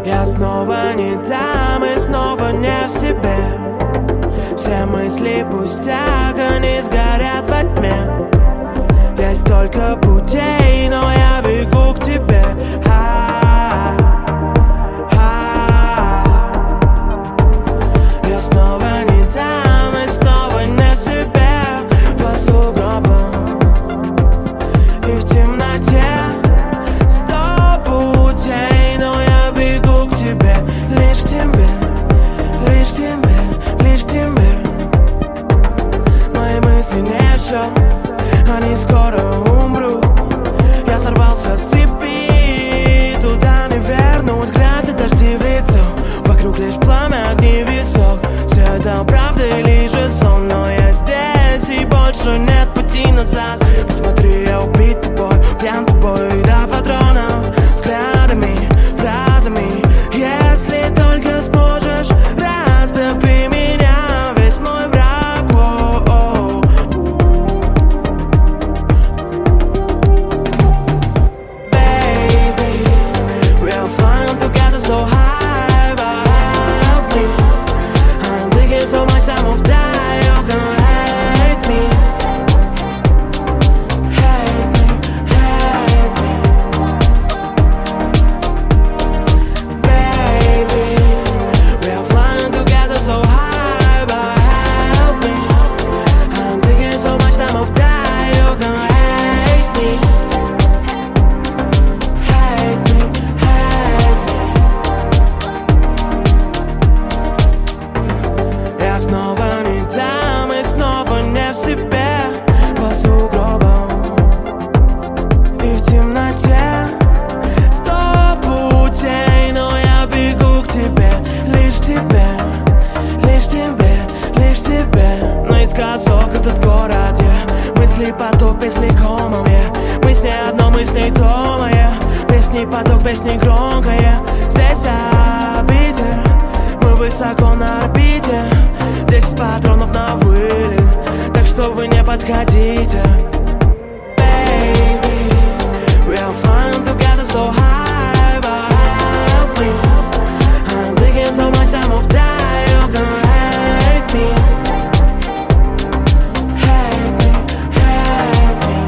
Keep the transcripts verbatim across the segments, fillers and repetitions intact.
Я снова не там и снова не в себе. Все мысли пустяк, они сгорят во тьме. Есть только путей, но я бегу к тебе. А-а-а. Я снова не там и снова не в себе. По сугробам и в темноте. Сто путей, но я бегу к тебе. Лишь к тебе, лишь к тебе, лишь к тебе. Мои мысли не в счет, они скоро умрут. Я сорвался с цепи, туда не вернусь. Грады, дожди в лицо, вокруг лишь пламя, огни, висок. Все это правда или же сон, но я здесь и больше нет пути назад. Посмотри, я убит тобой, пьян тобой до патронов. Взглядами, фразами, если только сможешь, раздопи меня, весь мой враг. О-о-о. Baby, we are flying together so high, but help me. I'm taking so much time of day, you're gonna hate me. Hate me, hate me. Baby, we are flying together so high, but help me. I'm taking so much time of day, you're gonna hate me. Hate me, hate me. Я снова не там и снова не в себе. По сугробам и в темноте. Сто путей, но я бегу к тебе. Лишь к тебе, лишь к тебе, лишь к тебе. Наискосок этот город, я мысли поток, песни комом, я мы с ней одно, мы с ней дома, я песни поток, песни громкая. Здесь обитель, мы высоко на орбите. Десять патронов на вылет, так что вы не подходите. Baby, we are flying together so high, but help me. I'm taking so much time of day, you're gonna hate me. Hate me, hate me.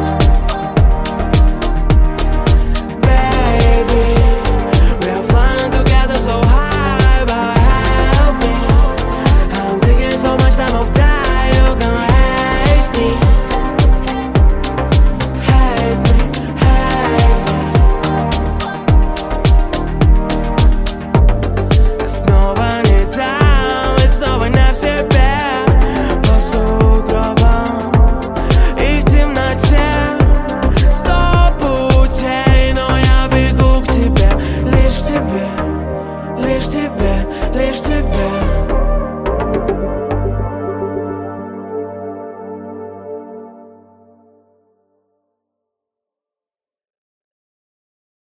Baby, we are flying together so high, but help me. I'm taking so much time of day, you're gonna hate me. Hate me, hate me. Я снова не там и снова не в себе. По сугробам и в темноте. Сто путей, но я бегу к тебе. Лишь к тебе, лишь к тебе, лишь к тебе.